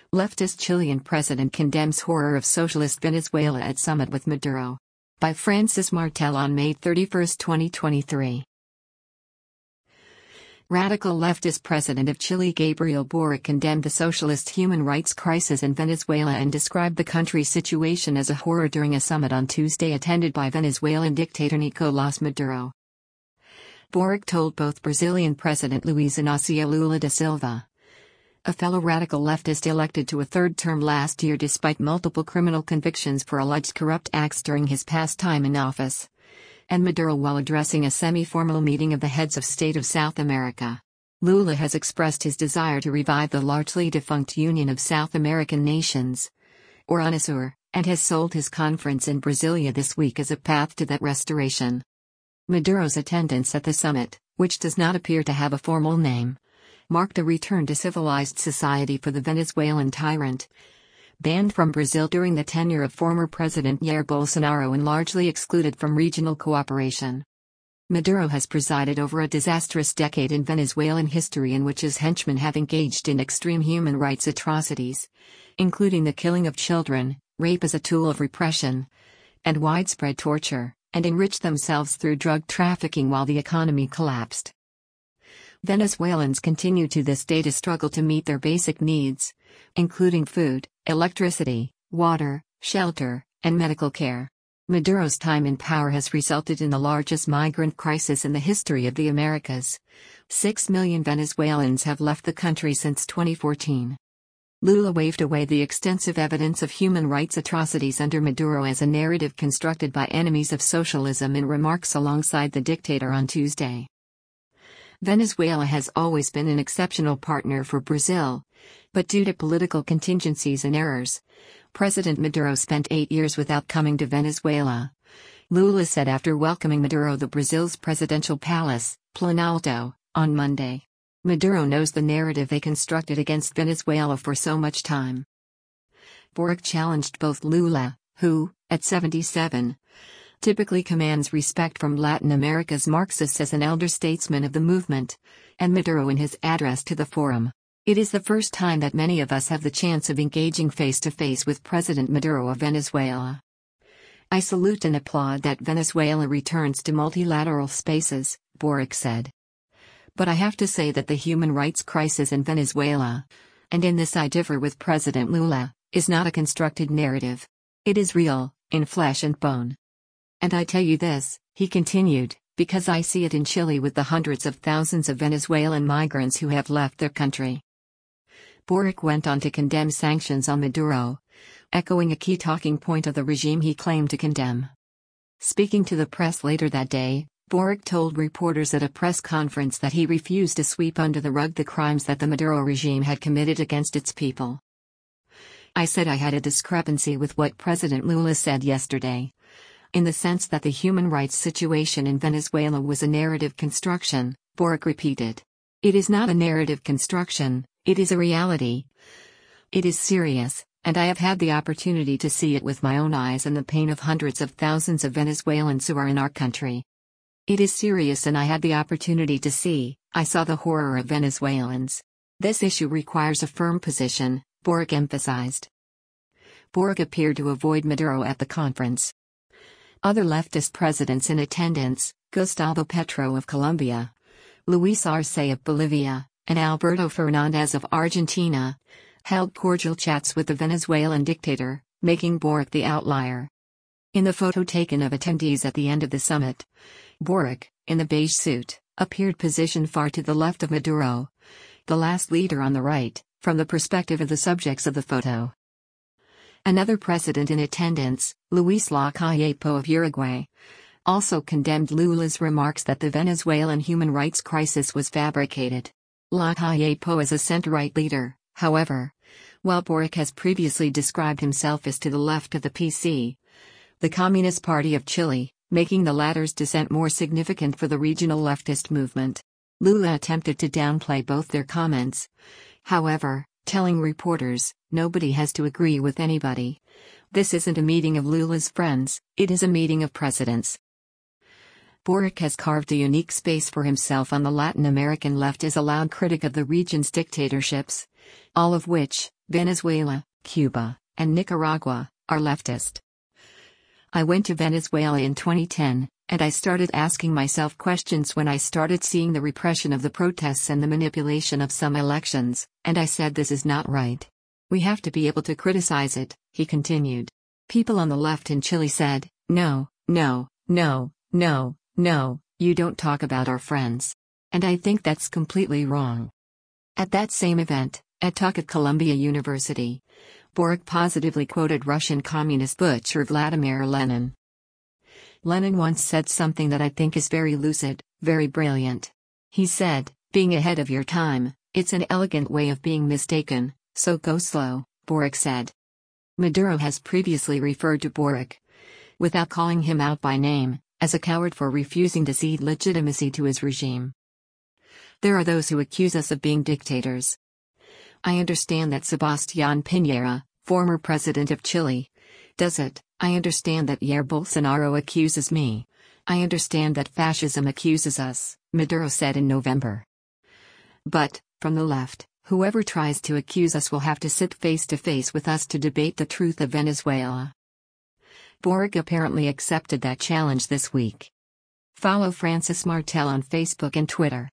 Leftist Chilean president condemns horror of socialist Venezuela at summit with Maduro. By Francis Martel on May 31, 2023. Radical leftist president of Chile Gabriel Boric condemned the socialist human rights crisis in Venezuela and described the country's situation as a horror during a summit on Tuesday attended by Venezuelan dictator Nicolás Maduro. Boric told both Brazilian President Luiz Inácio Lula da Silva, a fellow radical leftist elected to a third term last year despite multiple criminal convictions for alleged corrupt acts during his past time in office, and Maduro while addressing a semi-formal meeting of the heads of state of South America. Lula has expressed his desire to revive the largely defunct Union of South American Nations, or UNASUR, and has sold his conference in Brasilia this week as a path to that restoration. Maduro's attendance at the summit, which does not appear to have a formal name, marked a return to civilized society for the Venezuelan tyrant, banned from Brazil during the tenure of former President Jair Bolsonaro and largely excluded from regional cooperation. Maduro has presided over a disastrous decade in Venezuelan history in which his henchmen have engaged in extreme human rights atrocities, including the killing of children, rape as a tool of repression, and widespread torture, and enriched themselves through drug trafficking while the economy collapsed. Venezuelans continue to this day to struggle to meet their basic needs, including food, electricity, water, shelter, and medical care. Maduro's time in power has resulted in the largest migrant crisis in the history of the Americas. 6 million Venezuelans have left the country since 2014. Lula waved away the extensive evidence of human rights atrocities under Maduro as a narrative constructed by enemies of socialism in remarks alongside the dictator on Tuesday. Venezuela has always been an exceptional partner for Brazil, but due to political contingencies and errors, President Maduro spent 8 years without coming to Venezuela. Lula said after welcoming Maduro to Brazil's presidential palace, Planalto, on Monday. Maduro knows the narrative they constructed against Venezuela for so much time. Boric challenged both Lula, who, at 77, typically commands respect from Latin America's Marxists as an elder statesman of the movement, and Maduro in his address to the forum. It is the first time that many of us have the chance of engaging face-to-face with President Maduro of Venezuela. I salute and applaud that Venezuela returns to multilateral spaces, Boric said. But I have to say that the human rights crisis in Venezuela, and in this I differ with President Lula, is not a constructed narrative. It is real, in flesh and bone. And I tell you this, he continued, because I see it in Chile with the hundreds of thousands of Venezuelan migrants who have left their country. Boric went on to condemn sanctions on Maduro, echoing a key talking point of the regime he claimed to condemn. Speaking to the press later that day, Boric told reporters at a press conference that he refused to sweep under the rug the crimes that the Maduro regime had committed against its people. I said I had a discrepancy with what President Lula said yesterday, in the sense that the human rights situation in Venezuela was a narrative construction, Boric repeated. It is not a narrative construction, it is a reality. It is serious, and I have had the opportunity to see it with my own eyes and the pain of hundreds of thousands of Venezuelans who are in our country. It is serious and I had the opportunity to see, I saw the horror of Venezuelans. This issue requires a firm position, Boric emphasized. Boric appeared to avoid Maduro at the conference. Other leftist presidents in attendance, Gustavo Petro of Colombia, Luis Arce of Bolivia, and Alberto Fernandez of Argentina, held cordial chats with the Venezuelan dictator, making Boric the outlier. In the photo taken of attendees at the end of the summit, Boric, in the beige suit, appeared positioned far to the left of Maduro, the last leader on the right, from the perspective of the subjects of the photo. Another president in attendance, Luis Lacalle of Uruguay, also condemned Lula's remarks that the Venezuelan human rights crisis was fabricated. Lacalle is a center-right leader, however, while Boric has previously described himself as to the left of the PC, the Communist Party of Chile, making the latter's dissent more significant for the regional leftist movement. Lula attempted to downplay both their comments, however, telling reporters, nobody has to agree with anybody. This isn't a meeting of Lula's friends, it is a meeting of presidents. Boric has carved a unique space for himself on the Latin American left as a loud critic of the region's dictatorships, all of which, Venezuela, Cuba, and Nicaragua, are leftist. I went to Venezuela in 2010, and I started asking myself questions when I started seeing the repression of the protests and the manipulation of some elections, and I said this is not right. We have to be able to criticize it, he continued. People on the left in Chile said, no, no, no, no, no, you don't talk about our friends. And I think that's completely wrong. At that same event, at talk at Columbia University, Boric positively quoted Russian communist butcher Vladimir Lenin. Lenin once said something that I think is very lucid, very brilliant. He said, being ahead of your time, it's an elegant way of being mistaken, so go slow, Boric said. Maduro has previously referred to Boric, without calling him out by name, as a coward for refusing to cede legitimacy to his regime. There are those who accuse us of being dictators. I understand that Sebastián Piñera, former president of Chile, does it. I understand that Jair Bolsonaro accuses me. I understand that fascism accuses us, Maduro said in November. But, from the left, whoever tries to accuse us will have to sit face to face with us to debate the truth of Venezuela. Boric apparently accepted that challenge this week. Follow Francis Martel on Facebook and Twitter.